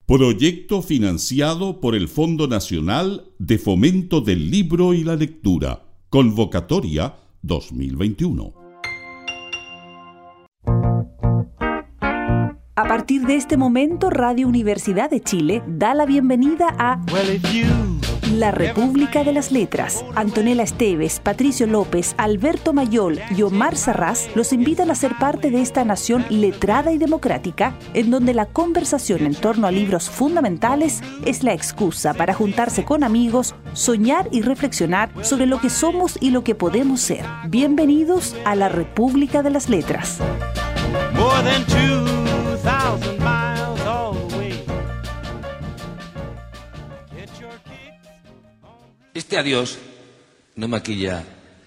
Proyecto financiado por el Fondo Nacional de Fomento del Libro y la Lectura. Convocatoria 2021. A partir de este momento, Radio Universidad de Chile da la bienvenida a La República de las Letras. Antonella Esteves, Patricio López, Alberto Mayol y Omar Sarraz los invitan a ser parte de esta nación letrada y democrática, en donde la conversación en torno a libros fundamentales es la excusa para juntarse con amigos, soñar y reflexionar sobre lo que somos y lo que podemos ser. Bienvenidos a La República de las Letras. More than 2,000 miles all the way. Get your kicks on. Este adiós no maquilla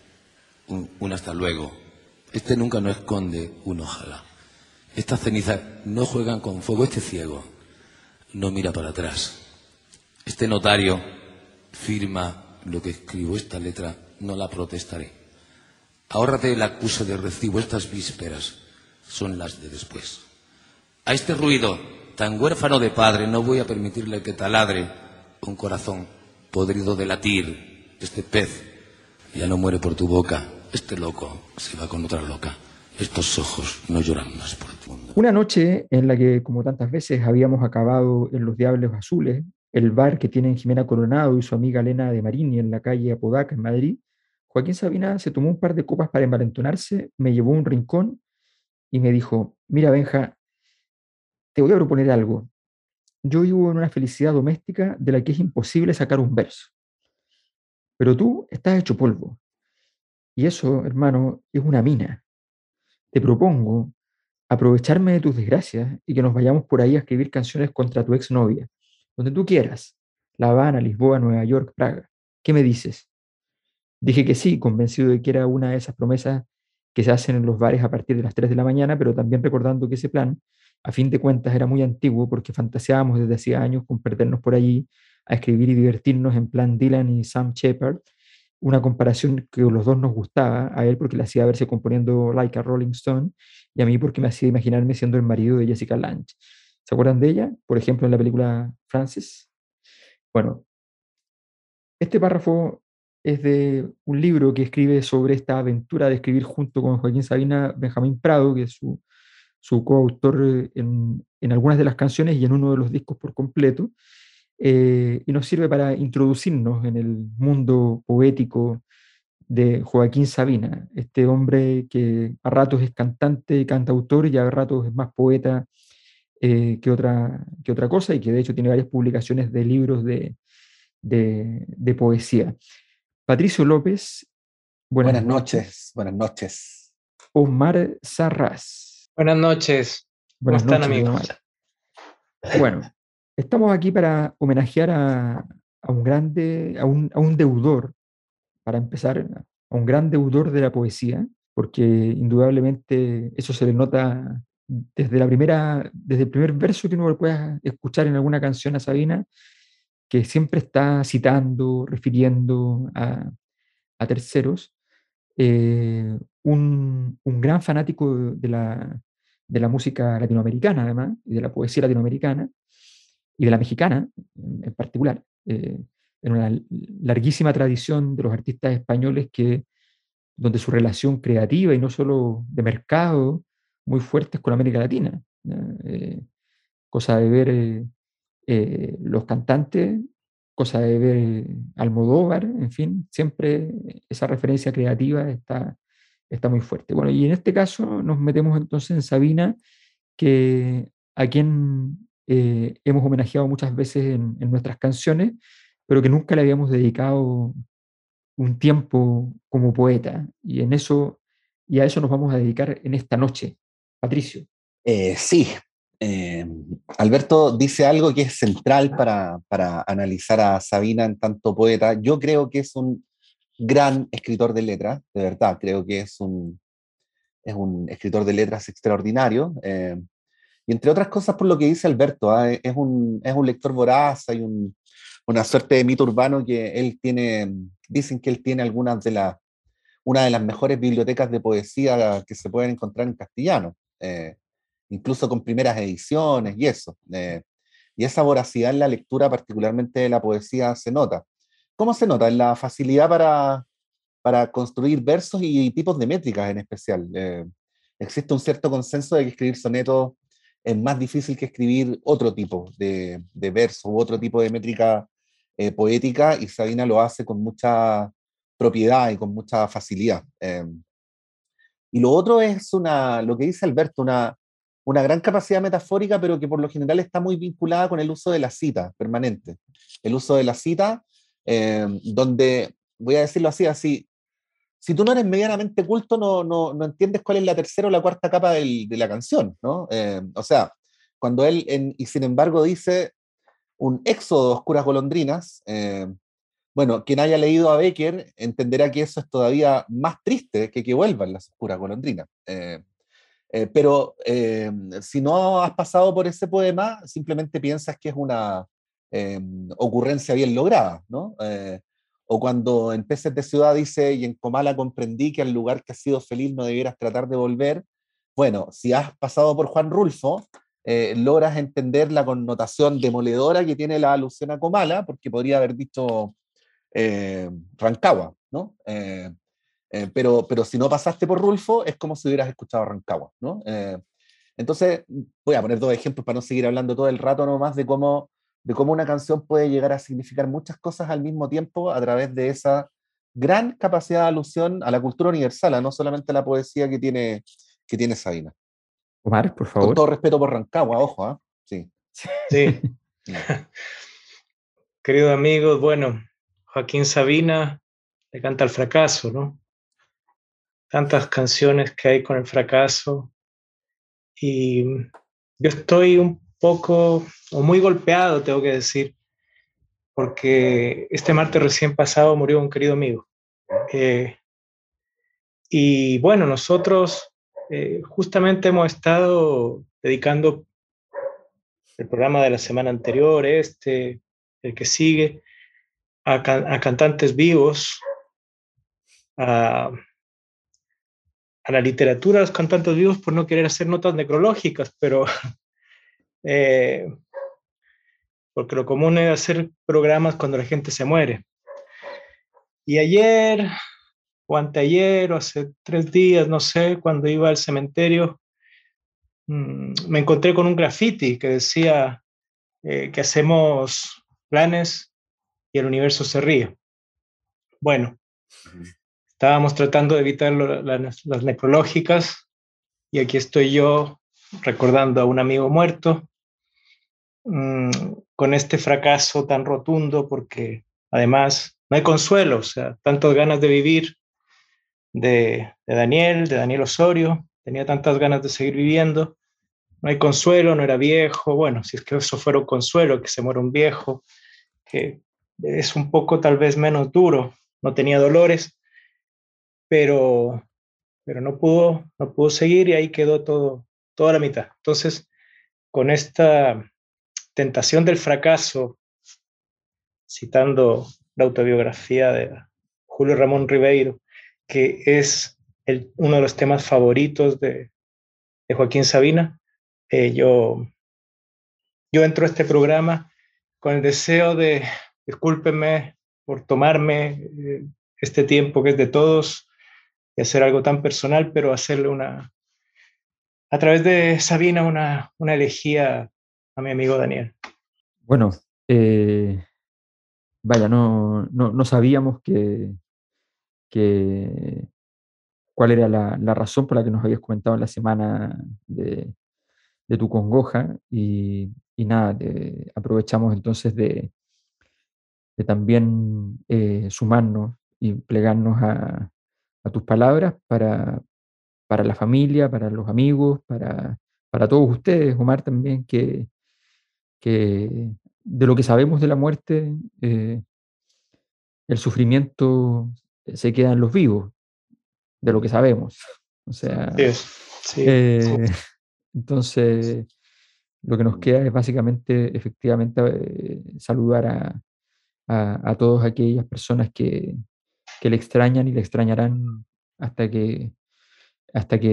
un hasta luego. Este nunca no esconde un ojalá. Estas cenizas no juegan con fuego. Este ciego no mira para atrás. Este notario firma lo que escribo. Esta letra no la protestaré. Ahórrate el acuse de recibo. Estas vísperas son las de después. A este ruido tan huérfano de padre no voy a permitirle que taladre un corazón podrido de latir. Este pez ya no muere por tu boca. Este loco se va con otra loca. Estos ojos no lloran más por ti. Una noche en la que, como tantas veces, habíamos acabado en Los Diablos Azules, el bar que tienen Jimena Coronado y su amiga Elena de Marini en la calle Apodaca, en Madrid, Joaquín Sabina se tomó un par de copas para envalentonarse, me llevó a un rincón y me dijo: mira, Benja, te voy a proponer algo. Yo vivo en una felicidad doméstica de la que es imposible sacar un verso. Pero tú estás hecho polvo. Y eso, hermano, es una mina. Te propongo aprovecharme de tus desgracias y que nos vayamos por ahí a escribir canciones contra tu exnovia, donde tú quieras. La Habana, Lisboa, Nueva York, Praga. ¿Qué me dices? Dije que sí, convencido de que era una de esas promesas que se hacen en los bares a partir de las 3 de la mañana, pero también recordando que ese plan, a fin de cuentas, era muy antiguo porque fantaseábamos desde hacía años con perdernos por allí a escribir y divertirnos en plan Dylan y Sam Shepard, una comparación que a los dos nos gustaba, a él porque le hacía verse componiendo Like a Rolling Stone y a mí porque me hacía imaginarme siendo el marido de Jessica Lange. ¿Se acuerdan de ella? Por ejemplo, en la película Frances. Bueno, este párrafo es de un libro que escribe sobre esta aventura de escribir junto con Joaquín Sabina Benjamín Prado, que es su coautor en algunas de las canciones y en uno de los discos por completo, y nos sirve para introducirnos en el mundo poético de Joaquín Sabina, este hombre que a ratos es cantante, cantautor y a ratos es más poeta que otra cosa, y que de hecho tiene varias publicaciones de libros de poesía. Patricio López, buenas noches. Buenas noches. Omar Sarraz. Buenas noches. ¿Cómo están, amigos? Omar. Bueno, estamos aquí para homenajear a un deudor, para empezar, a un gran deudor de la poesía, porque indudablemente eso se le nota desde el primer verso que uno pueda escuchar en alguna canción a Sabina, que siempre está citando, refiriendo a terceros, un gran fanático de la música latinoamericana, además, y de la poesía latinoamericana, y de la mexicana en particular, en una larguísima tradición de los artistas españoles donde su relación creativa y no solo de mercado muy fuerte es con América Latina. Cosa de ver los cantantes, cosa de ver Almodóvar, en fin, siempre esa referencia creativa está muy fuerte. Bueno, y en este caso nos metemos entonces en Sabina, a quien hemos homenajeado muchas veces en nuestras canciones, pero que nunca le habíamos dedicado un tiempo como poeta. Y a eso nos vamos a dedicar en esta noche. Patricio. Sí. Alberto dice algo que es central para analizar a Sabina en tanto poeta. Yo creo que es un gran escritor de letras, de verdad, creo que es un escritor de letras extraordinario, y entre otras cosas por lo que dice Alberto, es un lector voraz, hay una suerte de mito urbano que él tiene, dicen que él tiene una de las mejores bibliotecas de poesía que se pueden encontrar en castellano, incluso con primeras ediciones y eso. y esa voracidad en la lectura, particularmente de la poesía, se nota. ¿Cómo se nota? En la facilidad para construir versos y tipos de métricas en especial. Existe un cierto consenso de que escribir sonetos es más difícil que escribir otro tipo de verso u otro tipo de métrica poética, y Sabina lo hace con mucha propiedad y con mucha facilidad. Y lo otro es lo que dice Alberto, una gran capacidad metafórica, pero que por lo general está muy vinculada con el uso de la cita permanente. El uso de la cita, donde, voy a decirlo así, si tú no eres medianamente culto, no entiendes cuál es la tercera o la cuarta capa de la canción, ¿no? O sea, cuando él, y sin embargo, dice un éxodo de oscuras golondrinas, bueno, quien haya leído a Becker entenderá que eso es todavía más triste que vuelvan las oscuras golondrinas. Pero si no has pasado por ese poema, simplemente piensas que es una ocurrencia bien lograda, ¿no? O cuando en Peces de Ciudad dice, y en Comala comprendí que al lugar que has sido feliz no debieras tratar de volver. Bueno, si has pasado por Juan Rulfo, logras entender la connotación demoledora que tiene la alusión a Comala, porque podría haber dicho Rancagua, ¿no? Pero si no pasaste por Rulfo, es como si hubieras escuchado Rancagua, ¿no? Entonces, voy a poner dos ejemplos para no seguir hablando todo el rato nomás de cómo una canción puede llegar a significar muchas cosas al mismo tiempo a través de esa gran capacidad de alusión a la cultura universal, no solamente a la poesía que tiene Sabina. Omar, por favor. Con todo respeto por Rancagua, ojo, ¿eh? Sí. Sí. Queridos amigos, bueno, Joaquín Sabina le canta al fracaso, ¿no? Tantas canciones que hay con el fracaso, y yo estoy un poco, o muy golpeado, tengo que decir, porque este martes recién pasado murió un querido amigo. Y bueno, nosotros justamente hemos estado dedicando el programa de la semana anterior, el que sigue, a cantantes vivos, a la literatura de los cantantes vivos, por no querer hacer notas necrológicas, pero porque lo común es hacer programas cuando la gente se muere. Y ayer, o anteayer, o hace 3 días, no sé, cuando iba al cementerio, me encontré con un graffiti que decía que hacemos planes y el universo se ríe. Bueno, estábamos tratando de evitar las necrológicas, y aquí estoy yo recordando a un amigo muerto, con este fracaso tan rotundo, porque además no hay consuelo, o sea, tantas ganas de vivir de Daniel Osorio, tenía tantas ganas de seguir viviendo, no hay consuelo, no era viejo, bueno, si es que eso fuera un consuelo, que se muera un viejo, que es un poco tal vez menos duro, no tenía dolores, pero no pudo seguir, y ahí quedó toda la mitad. Entonces, con esta tentación del fracaso, citando la autobiografía de Julio Ramón Ribeiro, que es uno de los temas favoritos de Joaquín Sabina, yo entro a este programa con el deseo de, discúlpenme por tomarme este tiempo que es de todos y hacer algo tan personal, pero hacerle a través de Sabina una elegía a mi amigo Daniel. Bueno, vaya, no sabíamos cuál era la razón por la que nos habías comentado en la semana de tu congoja, y nada, aprovechamos entonces de también sumarnos y plegarnos a tus palabras para la familia, para los amigos, para todos ustedes, Omar, también, que de lo que sabemos de la muerte, el sufrimiento se queda en los vivos, de lo que sabemos. O sea, sí. Entonces, lo que nos queda es básicamente, efectivamente, saludar a todas aquellas personas que le extrañan y le extrañarán hasta que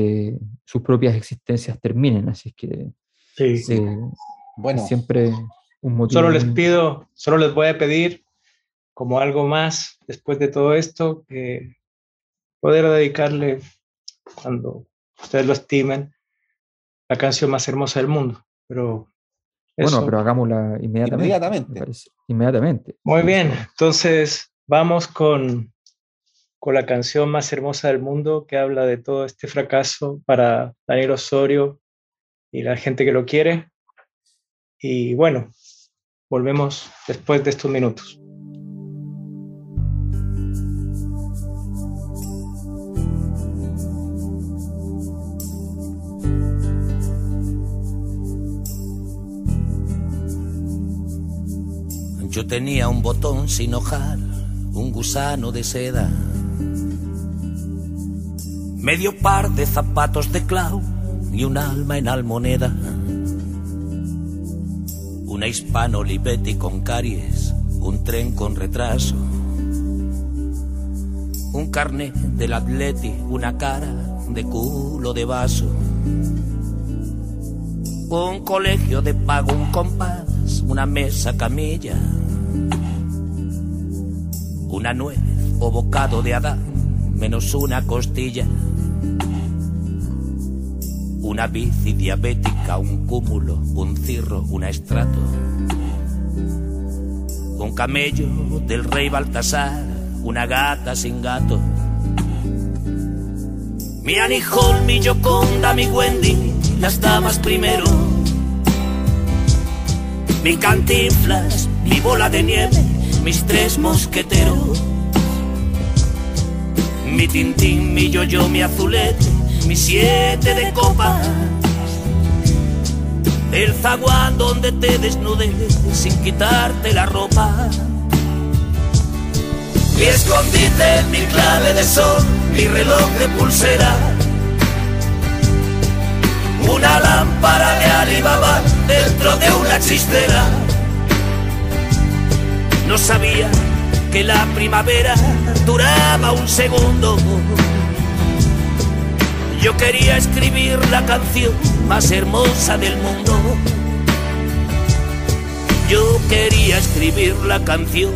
sus propias existencias terminen. Así es que sí. Bueno, siempre un motivo. Solo les voy a pedir, como algo más, después de todo esto, que poder dedicarle, cuando ustedes lo estimen, la canción más hermosa del mundo. Pero eso, bueno, pero hagámosla inmediatamente. Inmediatamente. Muy bien, entonces vamos con la canción más hermosa del mundo, que habla de todo este fracaso para Daniel Osorio y la gente que lo quiere. Y bueno, volvemos después de estos minutos. Yo tenía un botón sin hojar, un gusano de seda, medio par de zapatos de clau y un alma en almoneda, una Hispano Olivetti con caries, un tren con retraso, un carnet del Atleti, una cara de culo de vaso, un colegio de pago, un compás, una mesa camilla, una nuez o bocado de Adán, menos una costilla, una bici diabética, un cúmulo, un cirro, una estrato, un camello del rey Baltasar, una gata sin gato, mi Annie Hall, mi Gioconda, mi Wendy, las damas primero, mi Cantinflas, mi Bola de Nieve, mis tres mosqueteros, mi Tintín, mi Yo-Yo, mi Azulete, mi 7 de copas, el zaguán donde te desnudes sin quitarte la ropa, mi escondite, mi clave de sol, mi reloj de pulsera, una lámpara de Alibaba dentro de una chistera. No sabía que la primavera duraba un segundo. Yo quería escribir la canción más hermosa del mundo. Yo quería escribir la canción.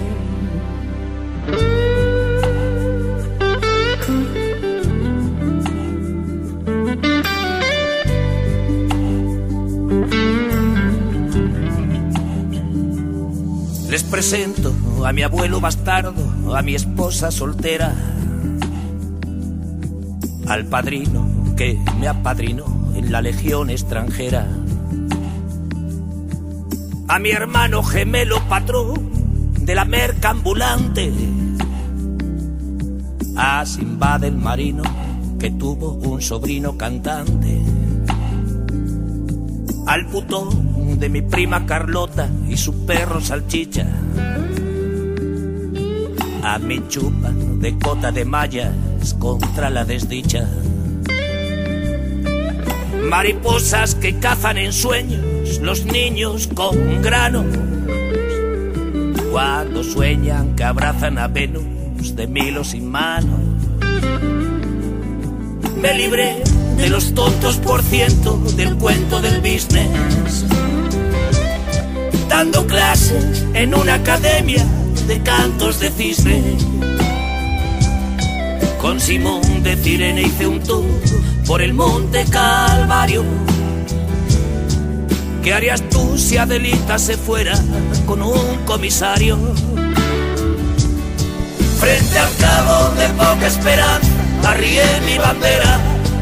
Les presento a mi abuelo bastardo, a mi esposa soltera, al padrino que me apadrinó en la legión extranjera, a mi hermano gemelo patrón de la merca ambulante, a Simbad el marino que tuvo un sobrino cantante, al putón de mi prima Carlota y su perro Salchicha, a mi chupa de cota de mallas contra la desdicha, mariposas que cazan en sueños los niños con granos, cuando sueñan que abrazan a Venus de Milo sin manos. Me libré de los tontos por ciento del cuento del business, dando clases en una academia de cantos de cisne. Con Simón de Cirene hice un tour por el Monte Calvario. ¿Qué harías tú si Adelita se fuera con un comisario? Frente al cabo de poca esperanza arrié mi bandera.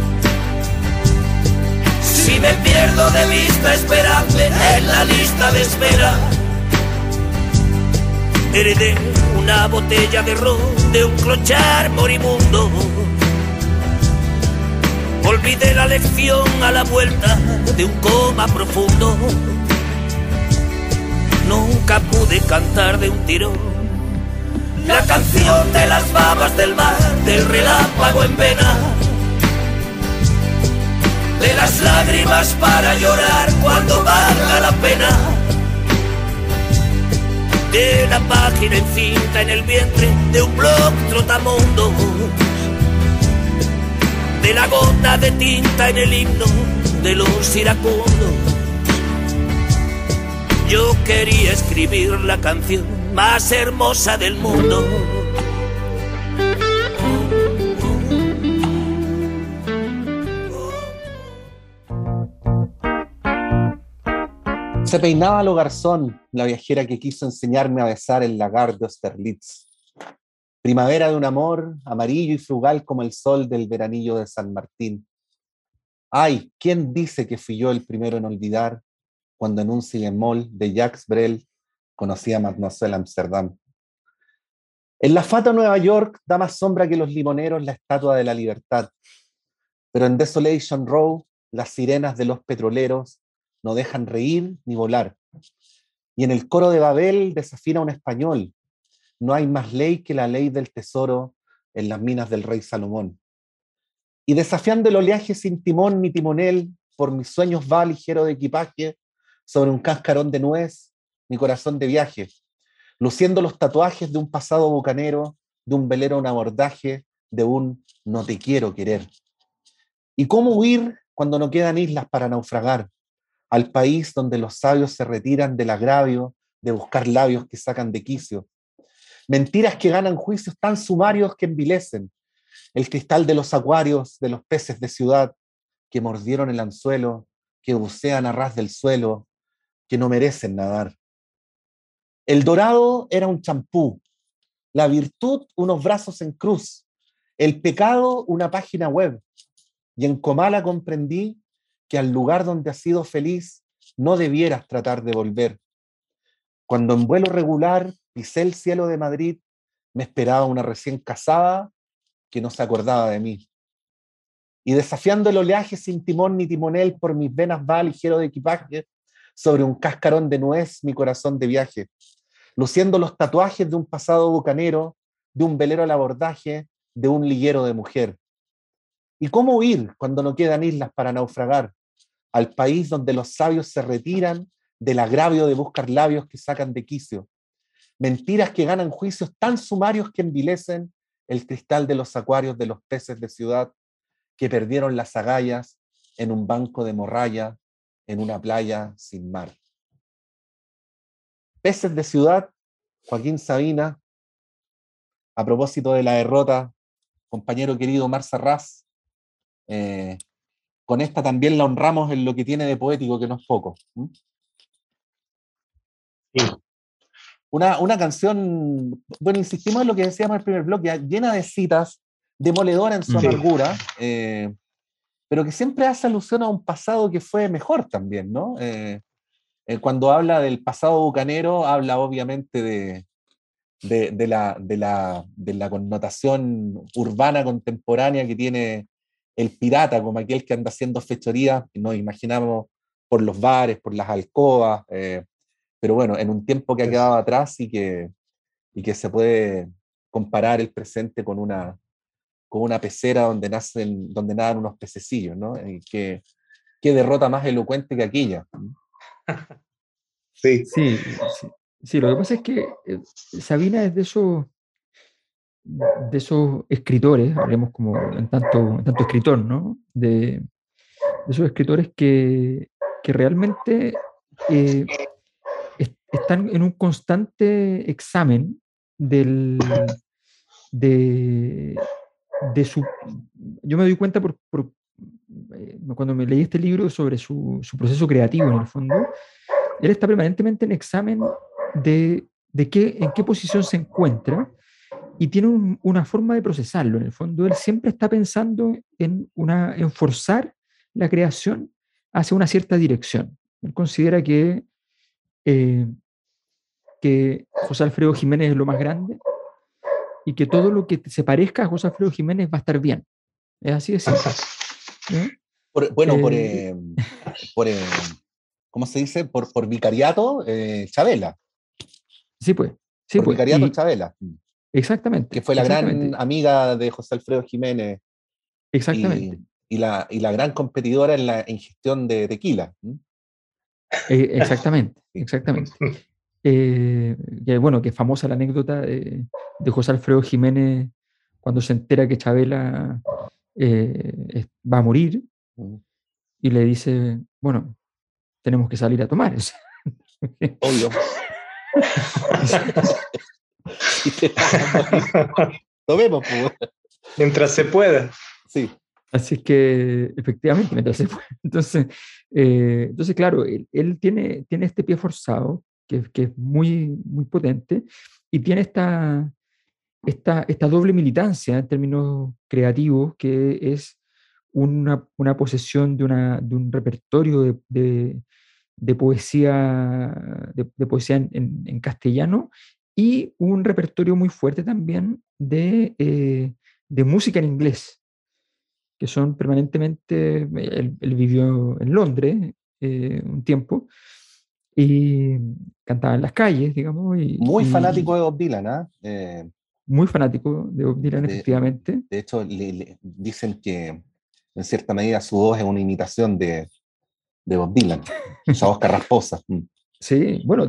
Si me pierdo de vista, esperadme en la lista de espera. Heredé una botella de ron de un clochar moribundo. Olvidé la lección a la vuelta de un coma profundo. Nunca pude cantar de un tirón la canción de las babas del mar, del relámpago en vena, de las lágrimas para llorar cuando valga la pena, de la página en cinta en el vientre de un blog trotamundo, de la gota de tinta en el himno de los iracundos. Yo quería escribir la canción más hermosa del mundo. Se peinaba lo garzón, la viajera que quiso enseñarme a besar el lagar de Austerlitz. Primavera de un amor, amarillo y frugal como el sol del veranillo de San Martín. Ay, ¿quién dice que fui yo el primero en olvidar cuando en un si bemol de Jacques Brel conocí a Mademoiselle Amsterdam? En la fata Nueva York da más sombra que los limoneros la estatua de la libertad, pero en Desolation Row las sirenas de los petroleros no dejan reír ni volar. Y en el coro de Babel desafina un español. No hay más ley que la ley del tesoro en las minas del rey Salomón. Y desafiando el oleaje sin timón ni timonel, por mis sueños va ligero de equipaje, sobre un cascarón de nuez, mi corazón de viaje, luciendo los tatuajes de un pasado bucanero, de un velero en abordaje, de un no te quiero querer. ¿Y cómo huir cuando no quedan islas para naufragar? Al país donde los sabios se retiran del agravio de buscar labios que sacan de quicio. Mentiras que ganan juicios tan sumarios que envilecen. El cristal de los acuarios, de los peces de ciudad, que mordieron el anzuelo, que bucean a ras del suelo, que no merecen nadar. El dorado era un champú, la virtud unos brazos en cruz, el pecado una página web. Y en Comala comprendí que al lugar donde has sido feliz no debieras tratar de volver. Cuando en vuelo regular pisé el cielo de Madrid, me esperaba una recién casada que no se acordaba de mí. Y desafiando el oleaje sin timón ni timonel, por mis venas va ligero de equipaje, sobre un cascarón de nuez mi corazón de viaje, luciendo los tatuajes de un pasado bucanero, de un velero al abordaje, de un liguero de mujer. ¿Y cómo huir cuando no quedan islas para naufragar? Al país donde los sabios se retiran del agravio de buscar labios que sacan de quicio. Mentiras que ganan juicios tan sumarios que envilecen el cristal de los acuarios de los peces de ciudad que perdieron las agallas en un banco de morralla, en una playa sin mar. Peces de ciudad, Joaquín Sabina, a propósito de la derrota, compañero querido Omar Sarraz, con esta también la honramos en lo que tiene de poético, que no es poco. Sí. Una canción, bueno, insistimos en lo que decíamos en el primer bloque, llena de citas, demoledora en su amargura, pero que siempre hace alusión a un pasado que fue mejor también, ¿no? Cuando habla del pasado bucanero, habla obviamente de la connotación urbana contemporánea que tiene el pirata, como aquel que anda haciendo fechorías, nos imaginamos por los bares, por las alcobas, pero bueno, en un tiempo que ha quedado atrás y que se puede comparar el presente con una pecera donde nadan unos pececillos, ¿no? Qué derrota más elocuente que aquella. Sí, lo que pasa es que Sabina es de esos escritores, hablemos como en tanto escritor, ¿no? De esos escritores que realmente están en un constante examen de su... Yo me doy cuenta cuando me leí este libro sobre su proceso creativo, en el fondo, él está permanentemente en examen en qué posición se encuentra y tiene una forma de procesarlo. En el fondo, él siempre está pensando en forzar la creación hacia una cierta dirección. Él considera que José Alfredo Jiménez es lo más grande y que todo lo que se parezca a José Alfredo Jiménez va a estar bien. Es así de simple. ¿Cómo se dice? Por vicariato, Chabela. Sí, pues. Por vicariato, Chabela. Exactamente. Que fue la gran amiga de José Alfredo Jiménez. Exactamente. Y la gran competidora en la ingestión de tequila. Exactamente, exactamente. Bueno, que es famosa la anécdota de José Alfredo Jiménez cuando se entera que Chabela va a morir y le dice, bueno, tenemos que salir a tomar. Obvio. Tomemos, pues. Mientras se pueda. Sí. Así es que, efectivamente, mientras se puede. Entonces, claro, él tiene este pie forzado, que es muy, muy potente, y tiene esta doble militancia en términos creativos, que es una posesión de un repertorio de poesía, de poesía en castellano, y un repertorio muy fuerte también de música en inglés, que son permanentemente, él vivió en Londres un tiempo, y cantaba en las calles, digamos, Muy fanático y de Bob Dylan, ¿ah? muy fanático de Bob Dylan, De, efectivamente. de hecho, dicen que en cierta medida su voz es una imitación de Bob Dylan, esa voz carrasposa. Sí, bueno,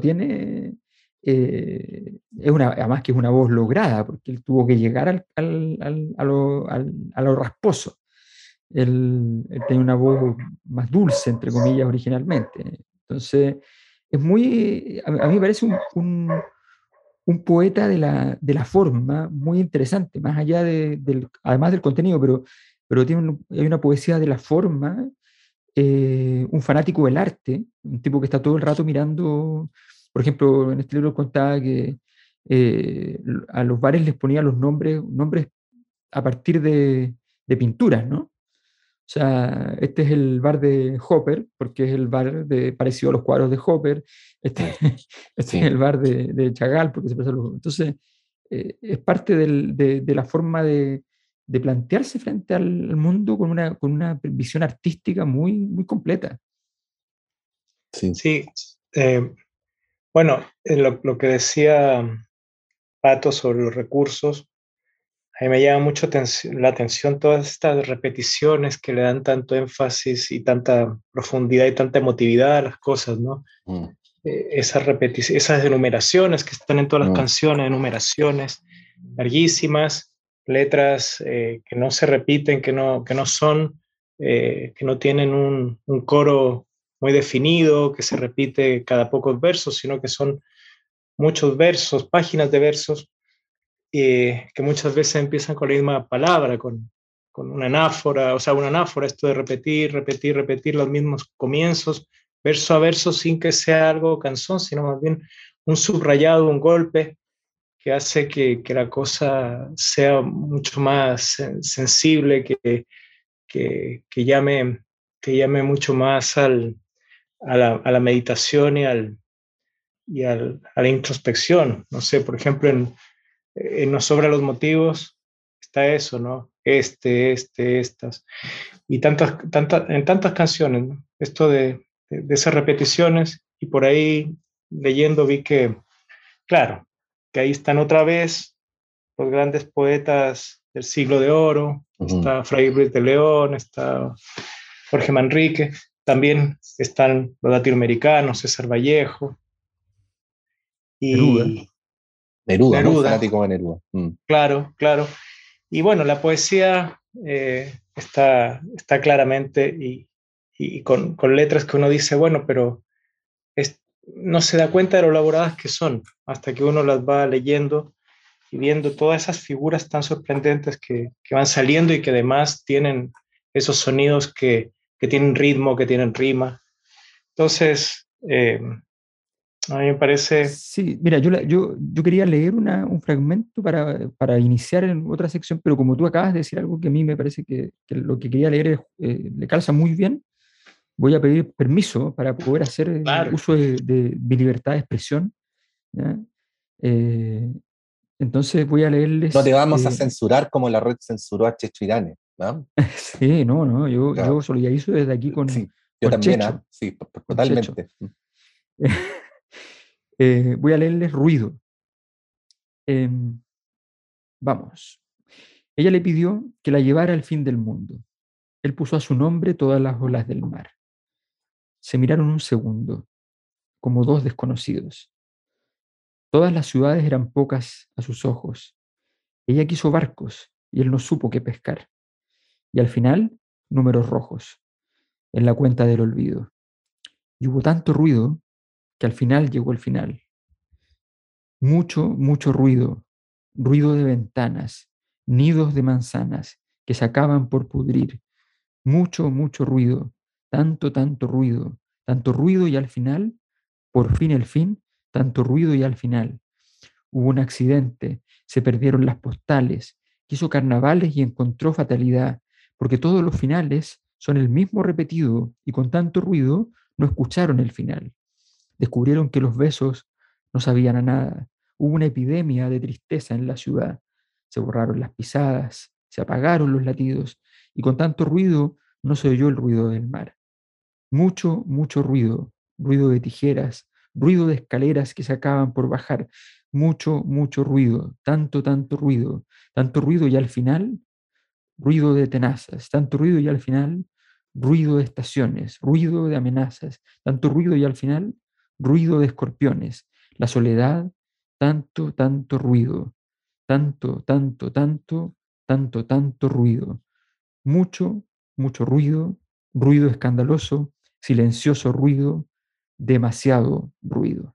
además que es una voz lograda, porque él tuvo que llegar a lo rasposo. Él tenía una voz más dulce, entre comillas, originalmente. Entonces, a mí me parece un poeta de la forma muy interesante, más allá además del contenido, pero hay una poesía de la forma, un fanático del arte, un tipo que está todo el rato mirando. Por ejemplo, en este libro contaba que a los bares les ponía los nombres a partir de pinturas, ¿no? O sea, este es el bar de Hopper, porque es el bar parecido a los cuadros de Hopper. Este es el bar de Chagall, porque se parece a los. Entonces, es parte de la forma de plantearse frente al mundo con una visión artística muy, muy completa. Sí. Sí, bueno, lo que decía Pato sobre los recursos, a mí me llama mucho la atención todas estas repeticiones que le dan tanto énfasis y tanta profundidad y tanta emotividad a las cosas, ¿no? Esas enumeraciones que están en todas las canciones, enumeraciones larguísimas, letras que no se repiten, que no son, que no tienen un coro muy definido, que se repite cada pocos versos, sino que son muchos versos, páginas de versos, que muchas veces empiezan con la misma palabra, con una anáfora, o sea, una anáfora, esto de repetir, repetir, repetir los mismos comienzos, verso a verso, sin que sea algo cansón, sino más bien un subrayado, un golpe que hace que la cosa sea mucho más sensible, que llame mucho más a la meditación a la introspección. No sé, por ejemplo, Nos sobra los motivos está eso, ¿no? Estas. Y en tantas canciones, ¿no? Esto de esas repeticiones, y por ahí leyendo vi que, claro, que ahí están otra vez los grandes poetas del siglo de oro. Está Fray Luis de León, está Jorge Manrique, también están los latinoamericanos, César Vallejo Neruda. y Neruda, muy fanático de Neruda. Claro, claro. Y bueno, la poesía está claramente y con letras que uno dice, bueno, pero no se da cuenta de lo elaboradas que son, hasta que uno las va leyendo y viendo todas esas figuras tan sorprendentes que van saliendo y que además tienen esos sonidos que tienen ritmo, que tienen rima. Entonces, a mí me parece... Sí, mira, yo quería leer un fragmento para iniciar en otra sección, pero como tú acabas de decir algo que a mí me parece que lo que quería leer le calza muy bien, voy a pedir permiso para poder hacer Claro. uso de mi libertad de expresión, ¿ya? Entonces voy a leerles... No te vamos a censurar como la red censuró a Checho Irane, ¿no? Sí, no, yo Claro. solidarizo desde aquí con, Sí, yo con también, Checho. sí, Con totalmente. Voy a leerles Ruido. Vamos. Ella le pidió que la llevara al fin del mundo. Él puso a su nombre todas las olas del mar. Se miraron un segundo, como dos desconocidos. Todas las ciudades eran pocas a sus ojos. Ella quiso barcos y él no supo qué pescar. Y al final, números rojos en la cuenta del olvido. Y hubo tanto ruido que al final llegó el final. Mucho, mucho ruido, ruido de ventanas, nidos de manzanas que se acaban por pudrir. Mucho, mucho ruido, tanto ruido y al final, por fin el fin, tanto ruido y al final. Hubo un accidente, se perdieron las postales, quiso carnavales y encontró fatalidad, porque todos los finales son el mismo repetido y con tanto ruido no escucharon el final. Descubrieron que los besos no sabían a nada. Hubo una epidemia de tristeza en la ciudad. Se borraron las pisadas, se apagaron los latidos y con tanto ruido no se oyó el ruido del mar. Mucho, mucho ruido, ruido de tijeras, ruido de escaleras que se acaban por bajar, mucho, mucho ruido, tanto ruido y al final, ruido de tenazas, tanto ruido y al final, ruido de estaciones, ruido de amenazas, tanto ruido y al final, ruido de escorpiones, la soledad, tanto ruido, tanto ruido, mucho, mucho ruido, ruido escandaloso, silencioso ruido, demasiado ruido.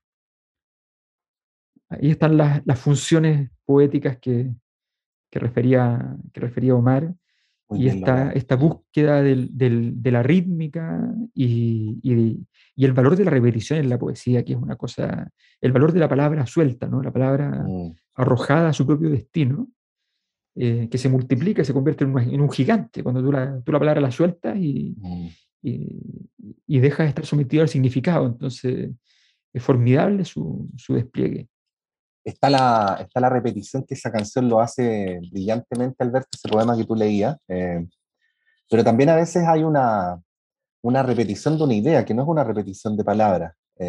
Ahí están las funciones poéticas que refería Omar, Muy y bien logrado. esta búsqueda de la rítmica y el valor de la repetición en la poesía, que es una cosa, el valor de la palabra suelta, ¿no? La palabra arrojada a su propio destino, que se multiplica, se convierte en un gigante cuando tú la palabra la sueltas y, y deja de estar sometido al significado. Entonces, es formidable su despliegue. Está la repetición que esa canción lo hace brillantemente, Alberto, ese poema que tú leías, pero también a veces hay una repetición de una idea, que no es una repetición de palabras,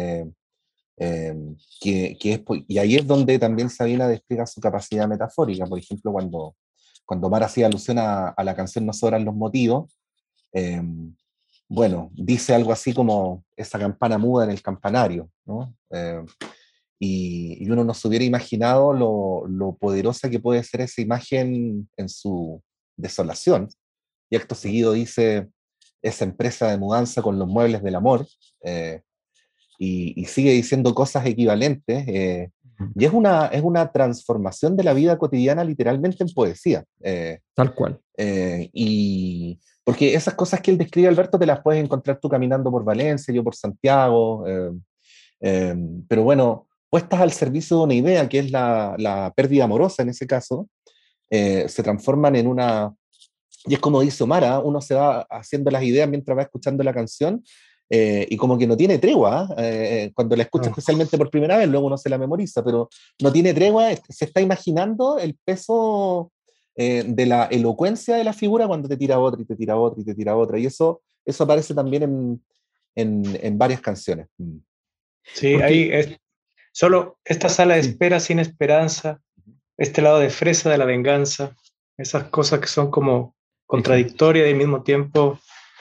y ahí es donde también Sabina despliega su capacidad metafórica. Por ejemplo, cuando Omar hacía alusión a la canción No sobran los motivos, eh, bueno, dice algo así como esa campana muda en el campanario, ¿no? Y uno no se hubiera imaginado lo poderosa que puede ser esa imagen en su desolación. Y acto seguido dice esa empresa de mudanza con los muebles del amor, y sigue diciendo cosas equivalentes, y es una transformación de la vida cotidiana literalmente en poesía. Tal cual. Y porque esas cosas que él describe, Alberto, te las puedes encontrar tú caminando por Valencia, yo por Santiago, pero bueno, puestas al servicio de una idea que es la pérdida amorosa en ese caso, se transforman en una, y es como dice Omar, uno se va haciendo las ideas mientras va escuchando la canción, y como que no tiene tregua, cuando la escucha especialmente por primera vez, luego uno se la memoriza, pero no tiene tregua, se está imaginando el peso de la elocuencia de la figura cuando te tira otra y te tira otra y te tira otra, y eso aparece también en varias canciones. Sí, Porque, ahí es solo esta sala de espera sin esperanza, este lado de fresa de la venganza, esas cosas que son como contradictorias y al mismo tiempo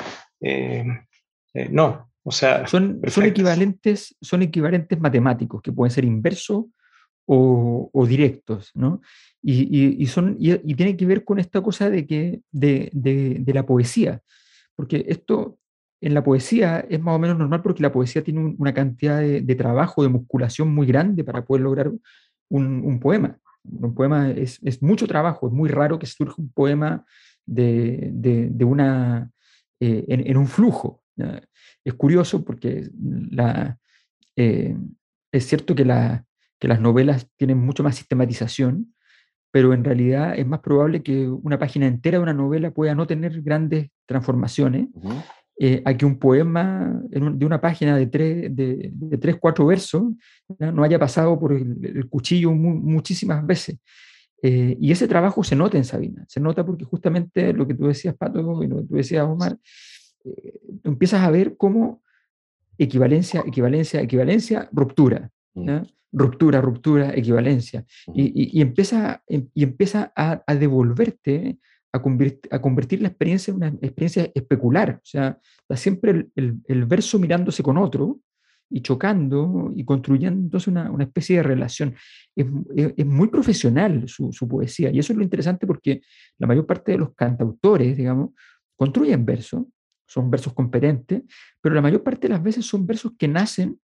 no, o sea, son equivalentes matemáticos que pueden ser inversos o directos, ¿no? Y tiene que ver con esta cosa de la poesía, porque esto en la poesía es más o menos normal porque la poesía tiene una cantidad de trabajo, de musculación muy grande para poder lograr un poema. Un poema es mucho trabajo, es muy raro que surja un poema de una, en un flujo, ¿ya? Es curioso porque eh, es cierto que las novelas tienen mucho más sistematización, pero en realidad es más probable que una página entera de una novela pueda no tener grandes transformaciones, a que un poema de una página de tres, cuatro versos, ¿ya? No haya pasado por el cuchillo muchísimas veces. Y ese trabajo se nota en Sabina, se nota porque justamente lo que tú decías, Pato, y lo que tú decías, Omar, empiezas a ver cómo equivalencia, ruptura, ¿ya? Ruptura, equivalencia. Y empieza a devolverte, a convertir la experiencia en una experiencia especular. O sea, está siempre el verso mirándose con otro y chocando y construyendo entonces una especie de relación. Es muy profesional su poesía, y eso es lo interesante porque la mayor parte de los cantautores, digamos, construyen versos, son versos competentes, pero la mayor parte de las veces son versos que nacen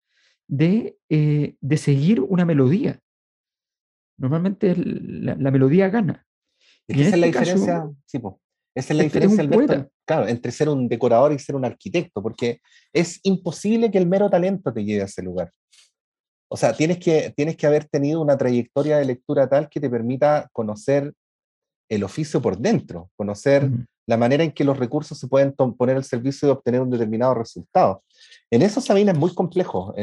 de seguir una melodía. Normalmente la melodía gana. Es Y que en esa es la este caso, diferencia, sí, po. Esa es la este es diferencia, un Alberto, poeta. claro, entre ser un decorador y ser un arquitecto, porque es imposible que el mero talento te lleve a ese lugar. O sea, tienes que haber tenido una trayectoria de lectura tal que te permita conocer el oficio por dentro, conocer Mm. la manera en que los recursos se pueden poner al servicio de obtener un determinado resultado. En eso Sabina es muy complejo,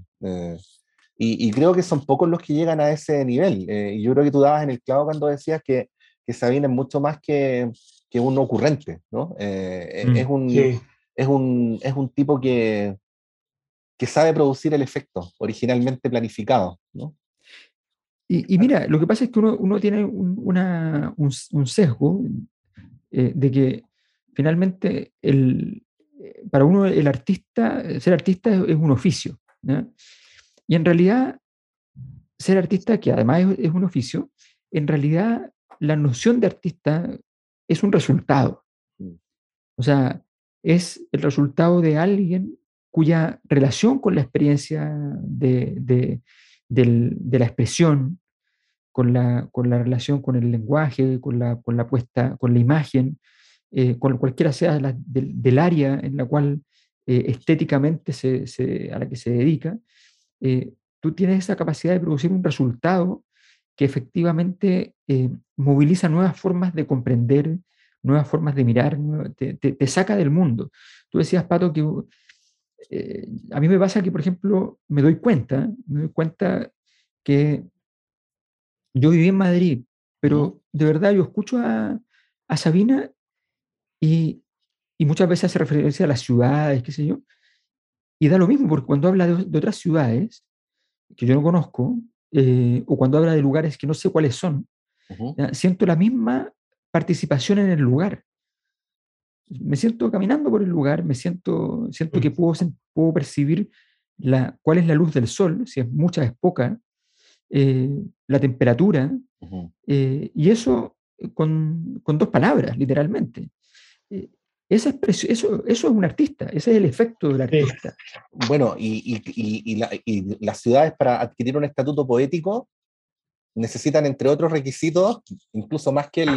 y creo que son pocos los que llegan a ese nivel. Y yo creo que tú dabas en el clavo cuando decías que Sabina es mucho más que un ocurrente, ¿no? Sí, Es un tipo que sabe producir el efecto originalmente planificado, ¿no? Y mira, lo que pasa es que uno tiene un sesgo de que finalmente para uno el artista, ser artista es un oficio, ¿no? Y en realidad, ser artista, que además es un oficio, en realidad la noción de artista es un resultado. O sea, es el resultado de alguien cuya relación con la experiencia de la expresión, con la relación con el lenguaje, con la puesta, con la imagen, con cualquiera sea del área en la cual estéticamente a la que se dedica, tú tienes esa capacidad de producir un resultado que efectivamente moviliza nuevas formas de comprender, nuevas formas de mirar, te saca del mundo. Tú decías, Pato, que a mí me pasa que, por ejemplo, me doy cuenta que yo viví en Madrid, Ujú. pero de verdad yo escucho a Sabina y, y muchas veces hace referencia a las ciudades, qué sé yo, y da lo mismo, porque cuando habla de otras ciudades que yo no conozco, o cuando habla de lugares que no sé cuáles son, Ujú. ¿ya? Siento la misma participación en el lugar. Me siento caminando por el lugar, siento que puedo percibir cuál es la luz del sol, si es mucha, es poca, eh, la temperatura, Ujú. y eso con dos palabras, literalmente. Eh, eso es un artista, ese es el efecto del sí, artista. Bueno, y las ciudades para adquirir un estatuto poético necesitan, entre otros requisitos, incluso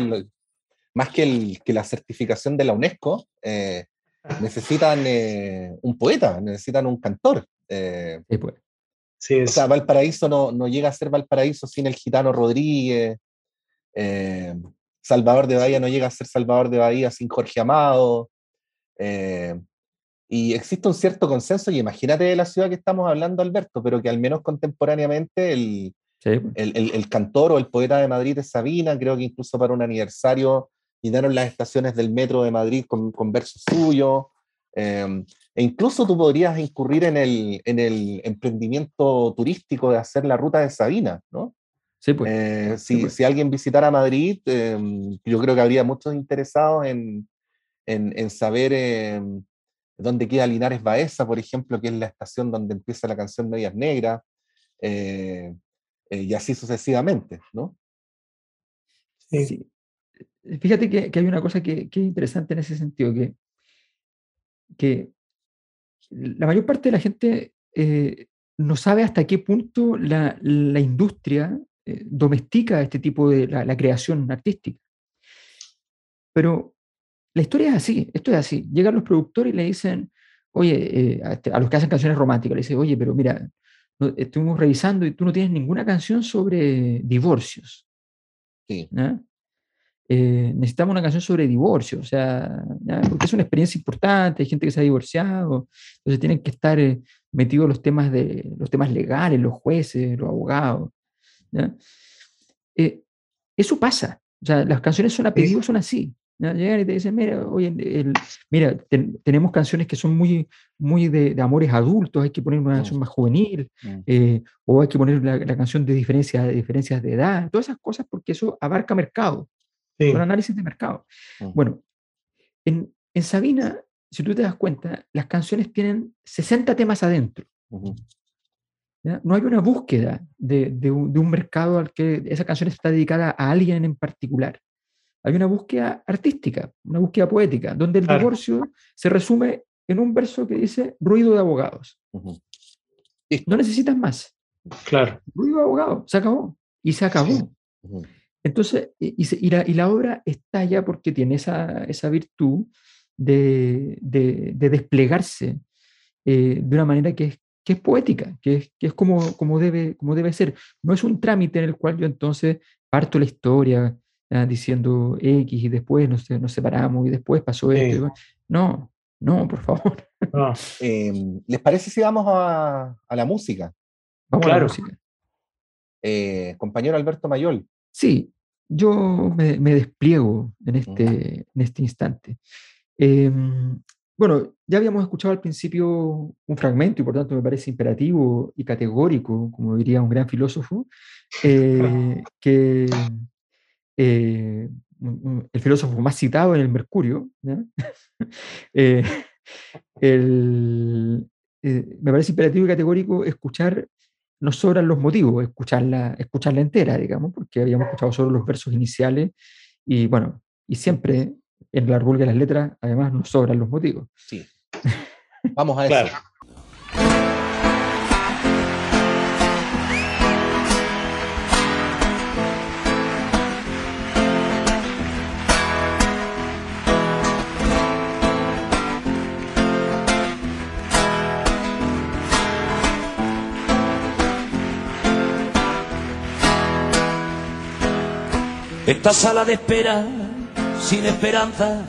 más que la certificación de la UNESCO, necesitan un poeta, necesitan un cantor. Pues, sí O sea, es. Valparaíso no llega a ser Valparaíso sin el Gitano Rodríguez. eh, Salvador de Bahía no llega a ser Salvador de Bahía sin Jorge Amado. eh, y existe un cierto consenso, y imagínate de la ciudad que estamos hablando, Alberto, pero que al menos contemporáneamente sí, pues. el cantor o el poeta de Madrid es Sabina. Creo que incluso para un aniversario llenaron las estaciones del metro de Madrid con versos suyos. E incluso tú podrías incurrir en el emprendimiento turístico de hacer la ruta de Sabina, ¿no? Sí, pues. Sí, Si, pues. si alguien visitara Madrid, yo creo que habría muchos interesados en saber dónde queda Linares Baeza, por ejemplo, que es la estación donde empieza la canción Medias Negras. eh, y así sucesivamente, ¿no? Sí, Sí. Fíjate que hay una cosa que es interesante en ese sentido, que la mayor parte de la gente no sabe hasta qué punto la industria domestica este tipo de la creación artística. Pero la historia es así, esto es así. Llegan los productores y le dicen, oye, a los que hacen canciones románticas, le dicen, oye, pero mira, estuvimos revisando y tú no tienes ninguna canción sobre divorcios. Sí. ¿Ya? Necesitamos una canción sobre divorcio, o sea, ¿ya? Porque es una experiencia importante, hay gente que se ha divorciado, entonces tienen que estar metidos los temas legales, los jueces, los abogados. ¿Ya? Eh, Eso pasa, o sea, las canciones son a sí, pedido, son así. ¿Ya? Llegan y te dicen, mira, oye, mira, tenemos canciones que son muy, muy de amores adultos, hay que poner una Mm, canción más juvenil, mm. o hay que poner la canción de diferencias de edad, todas esas cosas, porque eso abarca mercado, son sí, análisis de mercado. Mm. Bueno, en Sabina, si tú te das cuenta, las canciones tienen 60 temas adentro. Ujú. ¿Ya? No hay una búsqueda de un mercado al que esa canción está dedicada a alguien en particular. Hay una búsqueda artística, una búsqueda poética, donde el claro, divorcio se resume en un verso que dice ruido de abogados. Ujú. No necesitas más. Claro. Ruido abogado, se acabó. Y se acabó. Sí. Entonces, y la obra estalla porque tiene esa virtud de desplegarse de una manera que es poética, que es como debe ser. No es un trámite en el cual yo entonces parto la historia diciendo X y después nos separamos y después pasó esto. No, por favor. No. ¿Les parece si vamos a la música? Vamos a la música. Compañero Alberto Mayol. Sí, yo me despliego en este instante. Bueno, ya habíamos escuchado al principio un fragmento y por tanto me parece imperativo y categórico, como diría un gran filósofo, que el filósofo más citado en el Mercurio, ¿no? Me parece imperativo y categórico escuchar. Nos sobran los motivos, escucharla entera, digamos, porque habíamos escuchado solo los versos iniciales y bueno, y siempre en la República de las Letras, además, nos sobran los motivos. Sí. Vamos a eso. Esta sala de espera sin esperanza,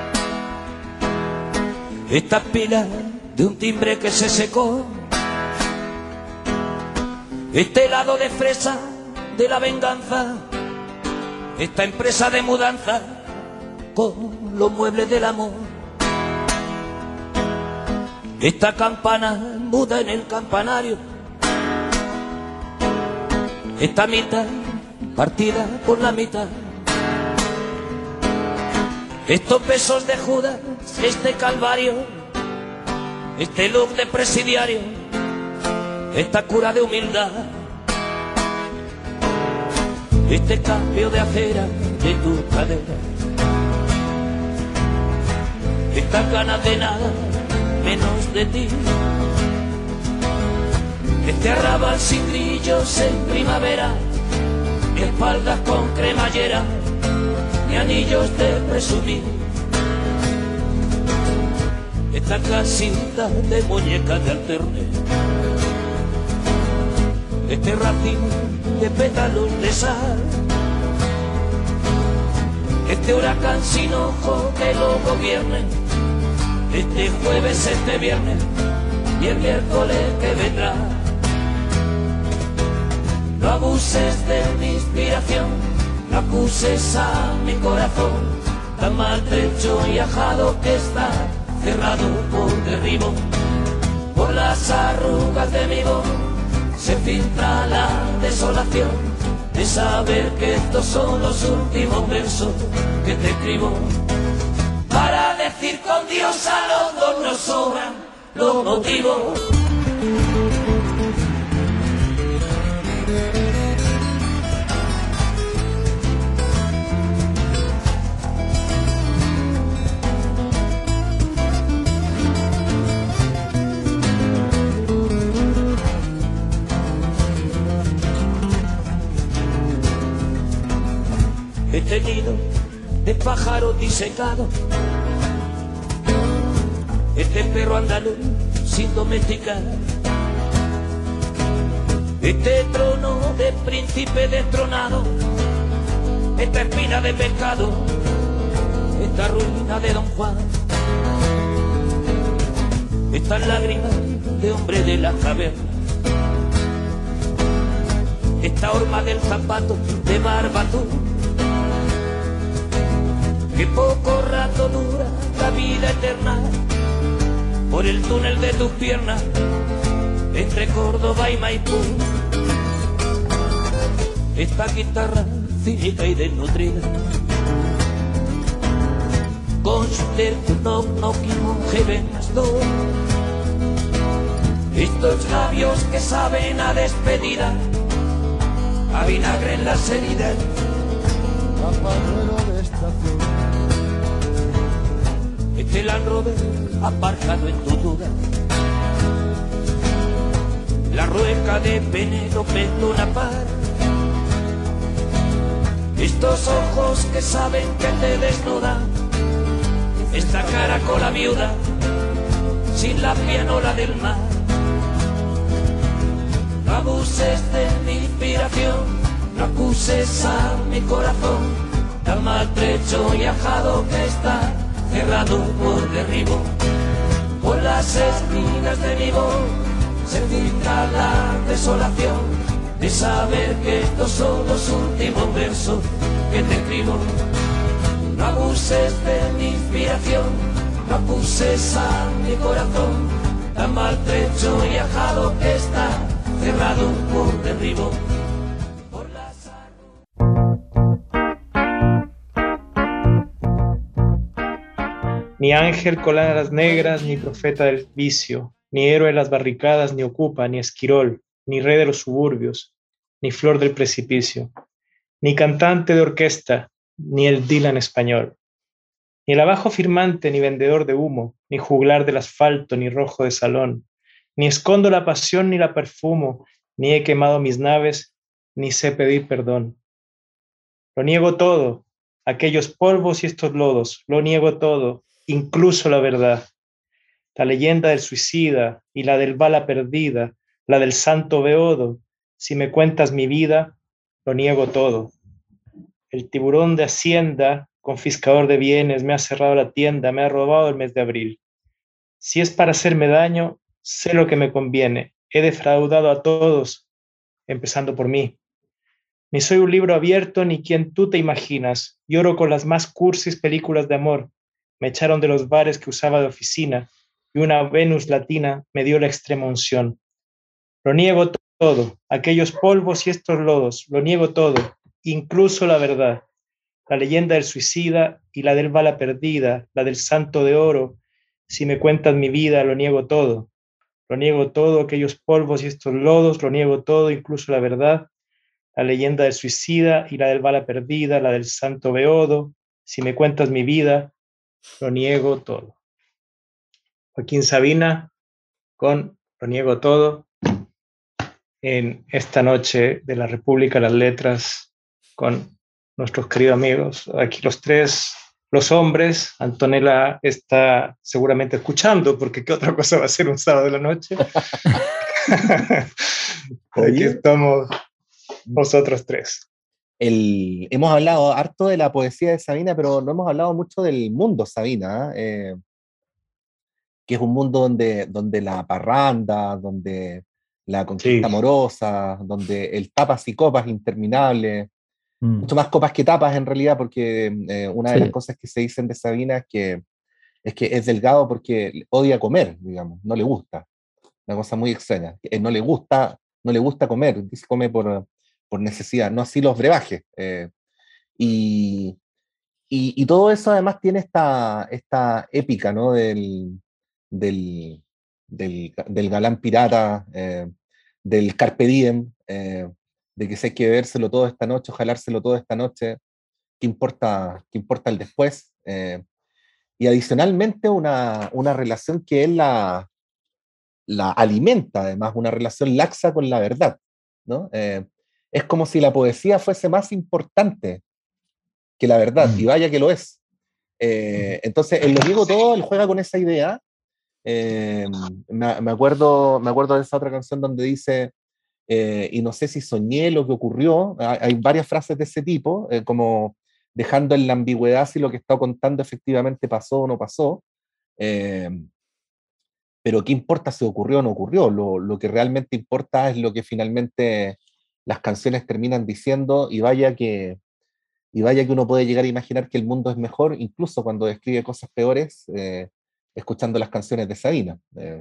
esta pila de un timbre que se secó, este helado de fresa de la venganza, esta empresa de mudanza con los muebles del amor, esta campana muda en el campanario, esta mitad partida por la mitad, estos besos de Judas, este calvario, este look de presidiario, esta cura de humildad, este cambio de acera de tu cadera, estas ganas de nada menos de ti, este arrabal sin grillos en primavera, ni espaldas con cremallera, ni anillos de presumir, esta casita de muñecas de alterne, este racimo de pétalos de sal, este huracán sin ojo que lo gobierne, este jueves, este viernes y el miércoles que vendrá. No abuses de mi inspiración, no acuses a mi corazón, tan maltrecho y ajado que está cerrado por derribo. Por las arrugas de mi voz se filtra la desolación de saber que estos son los últimos versos que te escribo. Para decir con Dios a los dos nos sobran los motivos. Este nido de pájaros disecados, este perro andaluz sin domesticar, este trono de príncipe destronado, esta espina de pescado, esta ruina de Don Juan, estas lágrimas de hombre de la caverna, esta horma del zapato de Barbatú, que poco rato dura la vida eterna, por el túnel de tus piernas, entre Córdoba y Maipú. Esta guitarra cínica y desnutrida, con su knock knocking heaven's door, estos labios que saben a despedida, a vinagre en las heridas, a pañuelo de estación. Este Land Rover aparcado en tu duda, la rueca de Penélope Bonaparte. Estos ojos que saben que te desnudan, esta caracola viuda sin la pianola del mar. No abuses de mi inspiración, no acuses a mi corazón, tan maltrecho y ajado que está, cerrado por derribo. Por las espinas de mi voz se filtra la desolación de saber que estos son los últimos versos que te escribo. No abuses de mi inspiración, no acuses a mi corazón, tan maltrecho y ajado que está, cerrado por derribo. Ni ángel con alas negras, ni profeta del vicio, ni héroe de las barricadas, ni ocupa, ni esquirol, ni rey de los suburbios, ni flor del precipicio, ni cantante de orquesta, ni el Dylan español, ni el abajo firmante, ni vendedor de humo, ni juglar del asfalto, ni rojo de salón, ni escondo la pasión, ni la perfumo, ni he quemado mis naves, ni sé pedir perdón. Lo niego todo, aquellos polvos y estos lodos, lo niego todo, incluso la verdad. La leyenda del suicida y la del bala perdida, la del santo beodo, si me cuentas mi vida, lo niego todo. El tiburón de Hacienda, confiscador de bienes, me ha cerrado la tienda, me ha robado el mes de abril. Si es para hacerme daño, sé lo que me conviene. He defraudado a todos, empezando por mí. Ni soy un libro abierto, ni quien tú te imaginas. Lloro con las más cursis películas de amor. Me echaron de los bares que usaba de oficina y una Venus latina me dio la extrema unción. Lo niego todo, aquellos polvos y estos lodos, lo niego todo, incluso la verdad. La leyenda del suicida y la del bala perdida, la del santo de oro. Si me cuentas mi vida, lo niego todo. Lo niego todo, aquellos polvos y estos lodos, lo niego todo, incluso la verdad. La leyenda del suicida y la del bala perdida, la del santo beodo. Si me cuentas mi vida, lo niego todo. Joaquín Sabina con Lo niego todo en esta noche de la República de las Letras con nuestros queridos amigos, aquí los tres, los hombres. Antonella está seguramente escuchando, porque ¿qué otra cosa va a ser un sábado de la noche? Aquí estamos nosotros tres. Hemos hablado harto de la poesía de Sabina, pero no hemos hablado mucho del mundo Sabina, que es un mundo donde la parranda, donde la conquista amorosa, donde el tapas y copas interminables, mucho más copas que tapas en realidad, porque una de las cosas que se dicen de Sabina es que es delgado porque odia comer, digamos, no le gusta. Una cosa muy extraña. No le gusta comer, dice come por necesidad, no así los brebajes. Y todo eso además tiene esta épica, ¿no? del galán pirata, del carpe diem, de que si hay que bebérselo todo esta noche, o jalárselo todo esta noche, ¿qué importa el después? Y adicionalmente una relación que él la alimenta, además, una relación laxa con la verdad, ¿no? Es como si la poesía fuese más importante que la verdad, y vaya que lo es. Entonces, en Lo niego todo, él juega con esa idea. Me acuerdo de esa otra canción donde dice, y no sé si soñé lo que ocurrió. Hay varias frases de ese tipo, como dejando en la ambigüedad si lo que está contando efectivamente pasó o no pasó. Pero ¿qué importa si ocurrió o no ocurrió? Lo que realmente importa es lo que finalmente las canciones terminan diciendo, y vaya que uno puede llegar a imaginar que el mundo es mejor, incluso cuando describe cosas peores, escuchando las canciones de Sabina.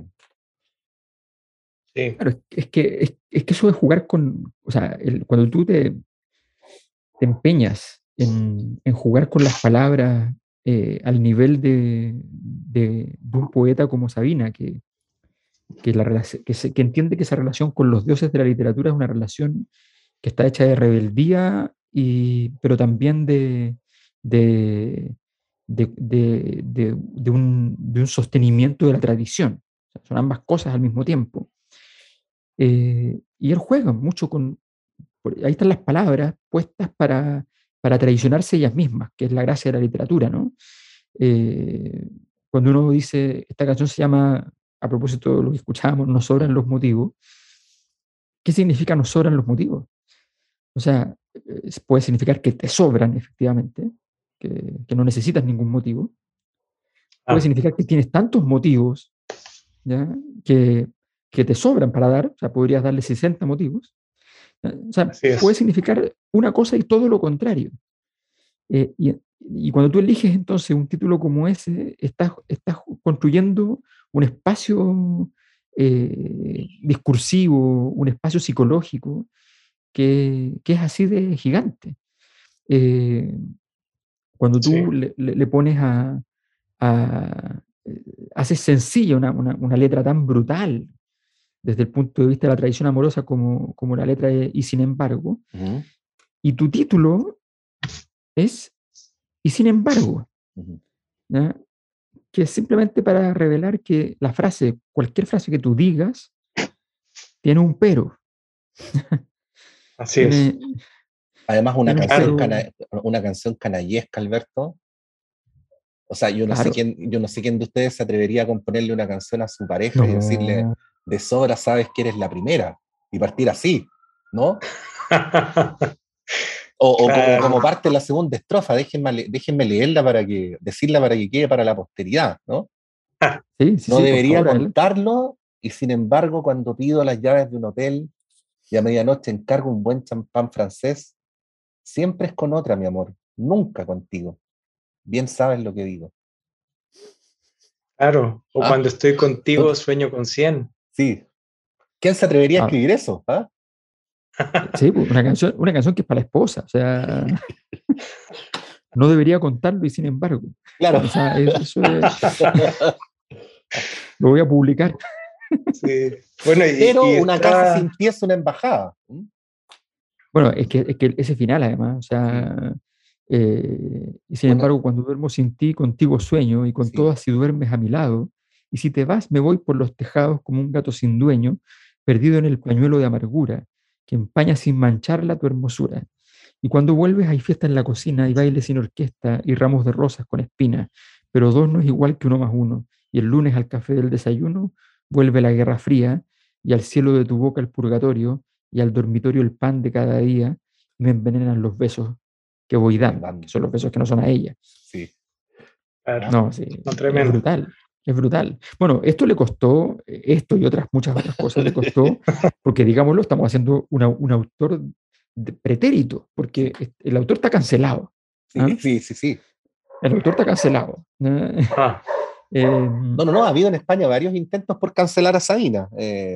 Sí. Claro, es que eso de jugar con, o sea, cuando tú te empeñas en jugar con las palabras al nivel de un poeta como Sabina, que entiende que esa relación con los dioses de la literatura es una relación que está hecha de rebeldía, pero también de un sostenimiento de la tradición. O sea, son ambas cosas al mismo tiempo. Y él juega mucho ahí están las palabras puestas para traicionarse ellas mismas, que es la gracia de la literatura, ¿no? Eh, Cuando uno dice, esta canción se llama, a propósito de lo que escuchábamos, nos sobran los motivos. ¿Qué significa nos sobran los motivos? O sea, puede significar que te sobran, efectivamente, que no necesitas ningún motivo. Puede significar que tienes tantos motivos, ¿ya? Que te sobran para dar, o sea, podrías darle 60 motivos. O sea, puede significar una cosa y todo lo contrario. Y cuando tú eliges entonces un título como ese, estás construyendo un espacio discursivo, un espacio psicológico que es así de gigante. Cuando tú le pones haces sencilla una letra tan brutal desde el punto de vista de la tradición amorosa como la letra de Y sin embargo, y tu título es Y sin embargo, ¿ya? Que es simplemente para revelar que la frase, cualquier frase que tú digas, tiene un pero. Así es. Además, una canción canallesca, Alberto. O sea, yo no sé quién de ustedes se atrevería a componerle una canción a su pareja y decirle, de sobra sabes que eres la primera, y partir así, ¿no? Como parte de la segunda estrofa, déjenme leerla decirla para que quede para la posteridad, ¿no? No debería contarlo, y sin embargo, cuando pido las llaves de un hotel y a medianoche encargo un buen champán francés, siempre es con otra, mi amor, nunca contigo. Bien sabes lo que digo. Claro, cuando estoy contigo sueño con 100. Sí. ¿Quién se atrevería a escribir eso? Sí, una canción que es para la esposa, o sea, no debería contarlo y sin embargo. Claro. O sea, eso lo voy a publicar. Sí. Bueno, pero una casa sin ti es una embajada. Bueno, es que ese final además, o sea, y sin embargo, cuando duermo sin ti, contigo sueño, y con todas si duermes a mi lado, y si te vas me voy por los tejados como un gato sin dueño, perdido en el pañuelo de amargura, que empaña sin mancharla tu hermosura. Y cuando vuelves hay fiesta en la cocina, y baile sin orquesta, y ramos de rosas con espinas, pero dos no es igual que uno más uno, y el lunes al café del desayuno vuelve la guerra fría, y al cielo de tu boca el purgatorio, y al dormitorio el pan de cada día, y me envenenan los besos que voy dando, que son los besos que no son a ella. Sí. Claro. No, sí, es brutal, es brutal. Bueno, esto le costó, esto y muchas otras cosas le costó, porque digámoslo, estamos haciendo un autor pretérito, porque el autor está cancelado. Sí. El autor está cancelado. No, ha habido en España varios intentos por cancelar a Sabina.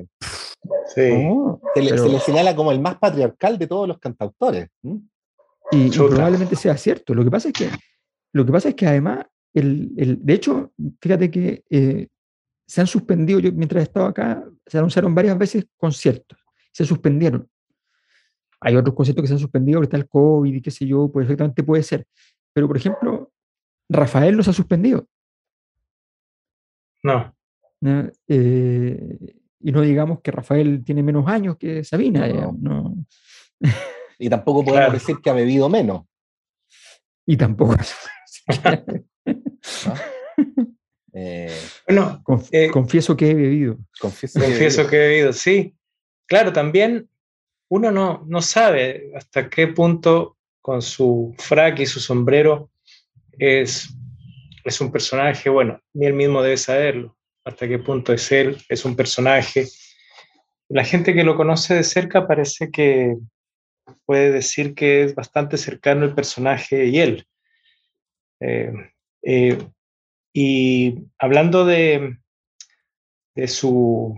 Se le señala como el más patriarcal de todos los cantautores. Y probablemente sea cierto. Lo que pasa es que además, de hecho, fíjate que se han suspendido, yo mientras estaba acá, se anunciaron varias veces conciertos, se suspendieron. Hay otros conciertos que se han suspendido, ahorita el COVID y qué sé yo, pues perfectamente puede ser. Pero, por ejemplo, Rafael no se ha suspendido. No. Y no digamos que Rafael tiene menos años que Sabina. No. Y tampoco podemos decir que ha bebido menos. Y tampoco. Bueno, confieso que he bebido. Confieso que he bebido, sí. Claro, también uno no sabe hasta qué punto con su frac y su sombrero es un personaje, bueno, ni él mismo debe saberlo, hasta qué punto es él, es un personaje. La gente que lo conoce de cerca parece que puede decir que es bastante cercano el personaje y él. Y hablando de su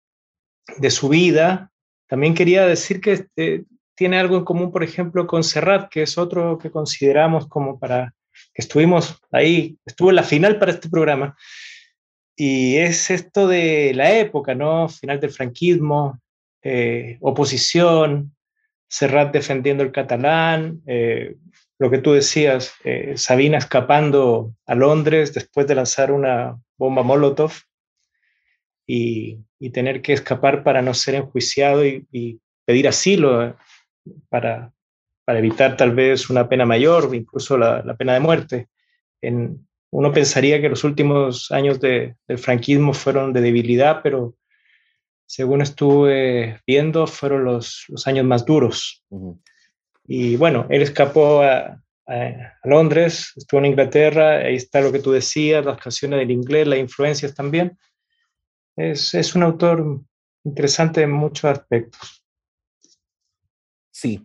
vida, también quería decir que tiene algo en común, por ejemplo, con Serrat, que es otro que consideramos como que estuvimos ahí, estuvo en la final para este programa, y es esto de la época, ¿no? Final del franquismo, oposición, Serrat defendiendo el catalán, lo que tú decías, Sabina escapando a Londres después de lanzar una bomba Molotov, y tener que escapar para no ser enjuiciado y pedir asilo para evitar tal vez una pena mayor, incluso la pena de muerte. Uno pensaría que los últimos años del franquismo fueron de debilidad, pero según estuve viendo, fueron los años más duros. Ujú. Y bueno, él escapó a Londres, estuvo en Inglaterra, ahí está lo que tú decías, las canciones del inglés, las influencias también. Es un autor interesante en muchos aspectos. Sí,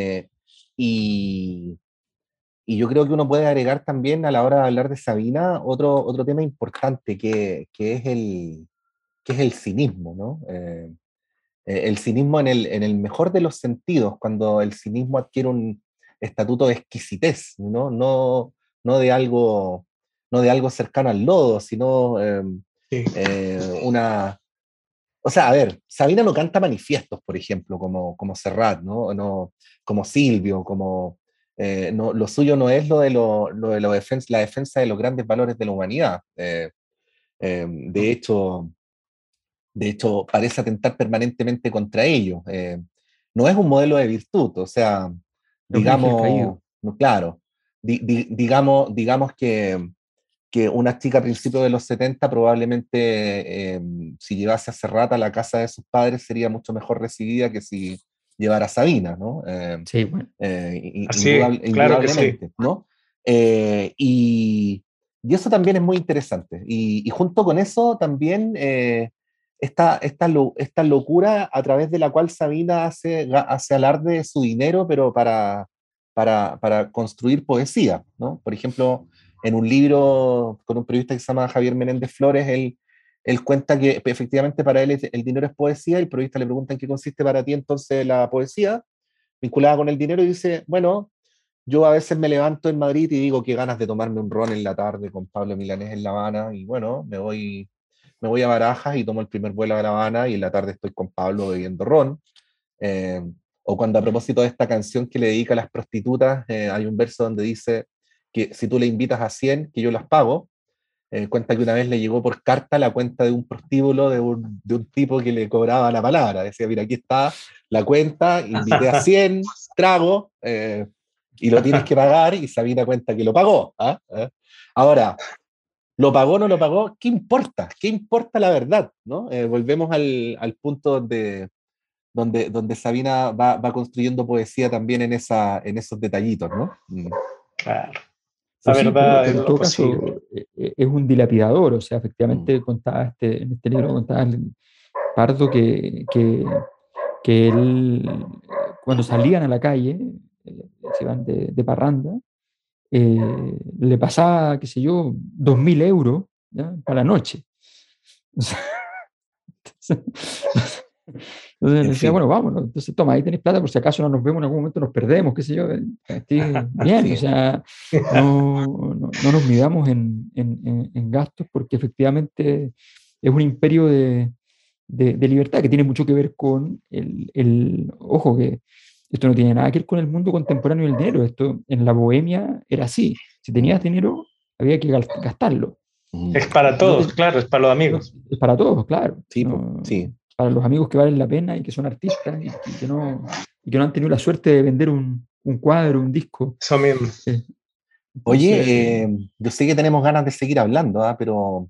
y yo creo que uno puede agregar también a la hora de hablar de Sabina otro tema importante que es el cinismo, ¿no? El cinismo en el mejor de los sentidos, cuando el cinismo adquiere un estatuto de exquisitez, ¿no? No de algo cercano al lodo, sino Sí. una... O sea, a ver, Sabina no canta manifiestos, por ejemplo, como Serrat, ¿no? Como Silvio, lo suyo no es la defensa de los grandes valores de la humanidad. De hecho, parece atentar permanentemente contra ellos. No es un modelo de virtud, o sea, Es un ángel caído. digamos, no, claro, digamos que una chica a principios de los 70 probablemente, si llevase a Serrat a la casa de sus padres, sería mucho mejor recibida que si llevara a Sabina, ¿no? Sí, bueno. Así, claro que sí. Indudablemente, ¿no? Y eso también es muy interesante. Y junto con eso también esta locura a través de la cual Sabina hace alarde de su dinero, pero para construir poesía, ¿no? Por ejemplo, en un libro con un periodista que se llama Javier Menéndez Flores, él cuenta que efectivamente para él el dinero es poesía, y el periodista le pregunta en qué consiste para ti entonces la poesía vinculada con el dinero, y dice, bueno, yo a veces me levanto en Madrid y digo qué ganas de tomarme un ron en la tarde con Pablo Milanés en La Habana, y bueno, me voy a Barajas y tomo el primer vuelo a La Habana, y en la tarde estoy con Pablo bebiendo ron. Eh, o cuando, a propósito de esta canción que le dedica a las prostitutas, hay un verso donde dice que si tú le invitas a 100, que yo las pago. Cuenta que una vez le llegó por carta la cuenta de un prostíbulo de un tipo que le cobraba la palabra. Decía, mira, aquí está la cuenta, invité a 100 tragos, y lo tienes que pagar, y Sabina cuenta que lo pagó. ¿Ah? ¿Ah? Ahora, ¿lo pagó o no lo pagó? ¿Qué importa? ¿Qué importa la verdad? ¿No? Volvemos al punto donde Sabina va construyendo poesía también en esos detallitos, ¿no? Claro. La Pues sí, verdad pero es en lo todo caso posible. es un dilapidador, o sea, efectivamente contaba en este libro contaba el Pardo que él, cuando salían a la calle, se iban de parranda, le pasaba, qué sé yo, 2.000 euros, ¿ya? Para la noche. O sea, entonces En decía, fin, bueno, vámonos, entonces toma, ahí tenés plata por si acaso no nos vemos en algún momento, nos perdemos, qué sé yo, estoy bien, o sí. sea, no nos midamos en gastos, porque efectivamente es un imperio de libertad que tiene mucho que ver con ojo, que esto no tiene nada que ver con el mundo contemporáneo del dinero, esto en la bohemia era así, si tenías dinero había que gastarlo. Es para No todos, claro, es para los amigos. es para todos, claro. Sí, sí. Para los amigos que valen la pena y que son artistas y que no han tenido la suerte de vender un cuadro, un disco. Eso mismo. Oye, Entonces, yo sé que tenemos ganas de seguir hablando, pero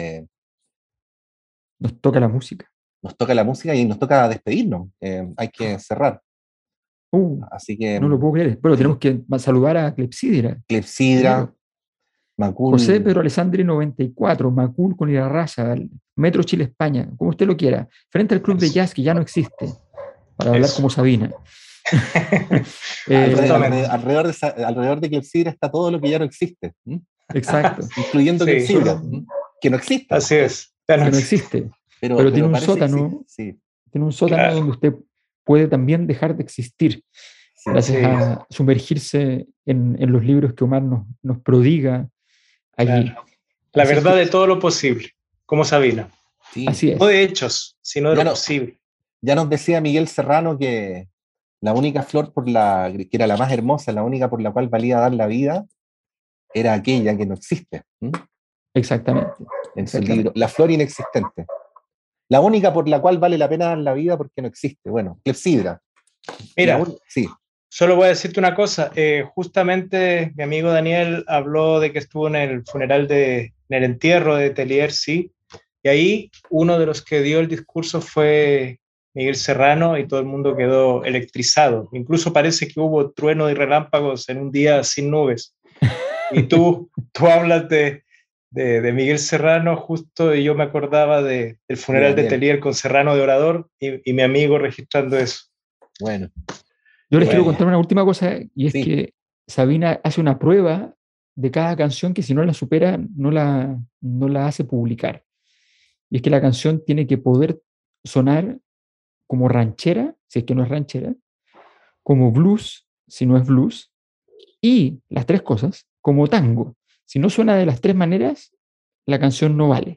nos toca la música. nos toca la música y nos toca despedirnos. Hay que cerrar. Así que, No lo puedo creer. Bueno, tenemos sí, que saludar a Clepsidra Clepsidra, primero. José Macul, Pedro Alessandri 94, Macul con Irarrázaga, Metro Chile España, como usted lo quiera, frente al club de jazz que ya no existe, para hablar Eso. como Sabina. Justamente. alrededor de Clepsidra está todo lo que ya no existe, Exacto, incluyendo Sí. Clepsidra, que no existe, Así es. Ya no que no existe. existe, pero tiene un parece que sótano, sí, tiene un sótano Claro. donde usted puede también dejar de existir, sí. gracias Sí. a sumergirse en los libros que Omar nos prodiga allí. Claro. La Así es verdad que, de todo lo posible, como Sabina. Sí. así No es. de hechos, sino de Ya lo no- posible. Ya nos decía Miguel Serrano que la única flor que era la más hermosa, la única por la cual valía dar la vida, era aquella que no existe. Exactamente. En su libro, Exactamente. La flor inexistente. La única por la cual vale la pena dar la vida porque no existe. Bueno, Clepsidra. Mira, sí. Solo voy a decirte una cosa. Justamente mi amigo Daniel habló de que estuvo en el funeral en el entierro de Tellier, sí. Y ahí uno de los que dio el discurso fue Miguel Serrano y todo el mundo quedó electrizado. Incluso parece que hubo trueno y relámpagos en un día sin nubes. Y tú hablas de Miguel Serrano justo, y yo me acordaba del funeral de Tellier con Serrano de orador y mi amigo registrando eso. Bueno. Yo les quiero contar una última cosa, y es que Sabina hace una prueba de cada canción que si no la supera, no la hace publicar. Y es que la canción tiene que poder sonar como ranchera, si es que no es ranchera, como blues, si no es blues, y las tres cosas, como tango. Si no suena de las tres maneras, la canción no vale.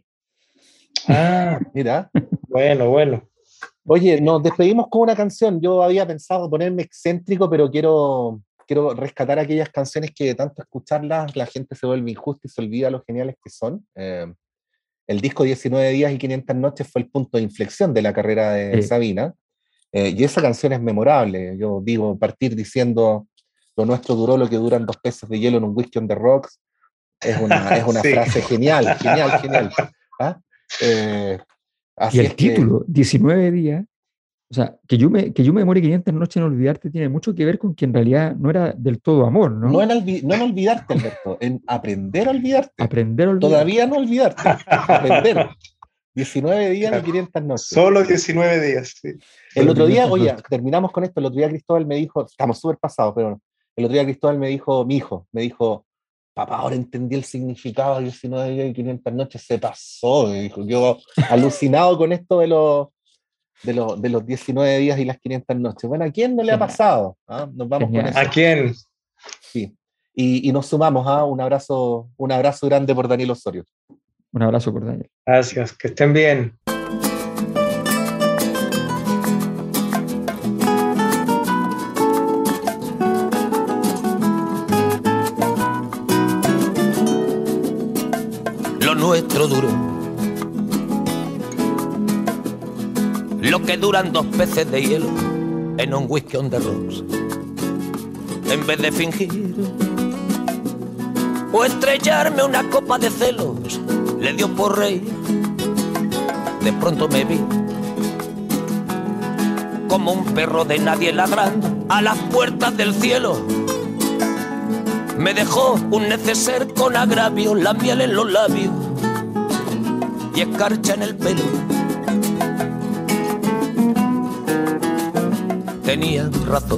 Ah, mira. Bueno. Oye, nos despedimos con una canción. Yo había pensado ponerme excéntrico, pero quiero rescatar aquellas canciones que de tanto escucharlas la gente se vuelve injusta y se olvida lo geniales que son. El disco 19 días y 500 noches fue el punto de inflexión de la carrera de Sabina, y esa canción es memorable. Yo digo, partir diciendo lo nuestro duró lo que duran 2 peces de hielo en un whisky on the rocks, es una frase genial. ¿Ah? Y el título, 19 días, o sea, que yo me demore 500 noches en olvidarte, tiene mucho que ver con que en realidad no era del todo amor, ¿no? No en olvidarte, Alberto, en aprender a olvidarte. Aprender a olvidarte. Todavía no olvidarte, aprender. 19 días y 500 noches. Solo 19 días, sí. El otro día, oye, terminamos con esto, el otro día Cristóbal me dijo, estamos súper pasados, pero el otro día Cristóbal me dijo, papá, ahora entendí el significado de 19 días y 500 noches, se pasó, me dijo. Yo alucinado con esto de los 19 días y las 500 noches. Bueno, ¿a quién no le ha pasado? ¿Ah? Nos vamos con eso. ¿A quién? Sí. Y nos sumamos a un abrazo grande por Daniel Osorio. Un abrazo por Daniel. Gracias, que estén bien. Nuestro duro lo que duran 2 peces de hielo en un whisky on the rocks. En vez de fingir o estrellarme una copa de celos, le dio por reír. De pronto me vi como un perro de nadie ladrando a las puertas del cielo. Me dejó un neceser con agravio, la miel en los labios y escarcha en el pelo. Tenía razón.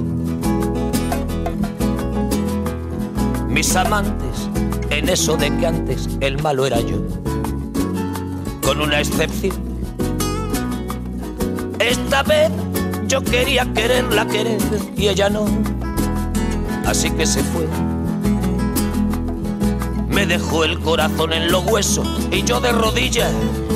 Mis amantes, en eso de que antes el malo era yo, con una excepción. Esta vez yo quería quererla querer y ella no, así que se fue. Me dejó el corazón en los huesos y yo de rodillas.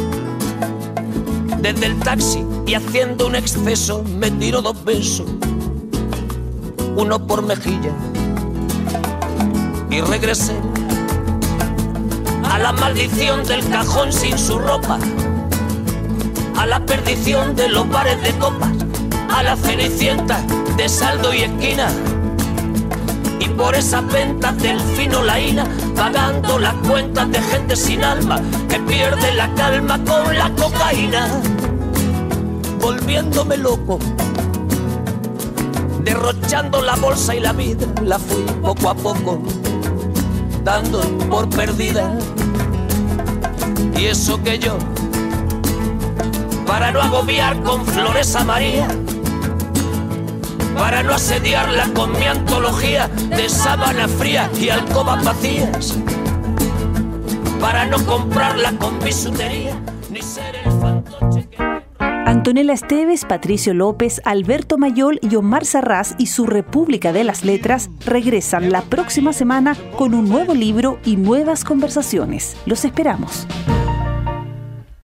Desde el taxi y haciendo un exceso me tiró 2 besos, uno por mejilla, y regresé a la maldición del cajón sin su ropa, a la perdición de los bares de copas, a la cenicienta de saldo y esquina. Y por esas ventas del fino laína, pagando las cuentas de gente sin alma que pierde la calma con la cocaína. Volviéndome loco, derrochando la bolsa y la vida, la fui poco a poco dando por perdida. Y eso que yo, para no agobiar con flores a María, para no asediarla con mi antología de sábana fría y alcobas vacías, para no comprarla con bisutería, ni ser el fantoche que... Antonella Esteves, Patricio López, Alberto Mayol y Omar Sarraz y su República de las Letras regresan la próxima semana con un nuevo libro y nuevas conversaciones. Los esperamos.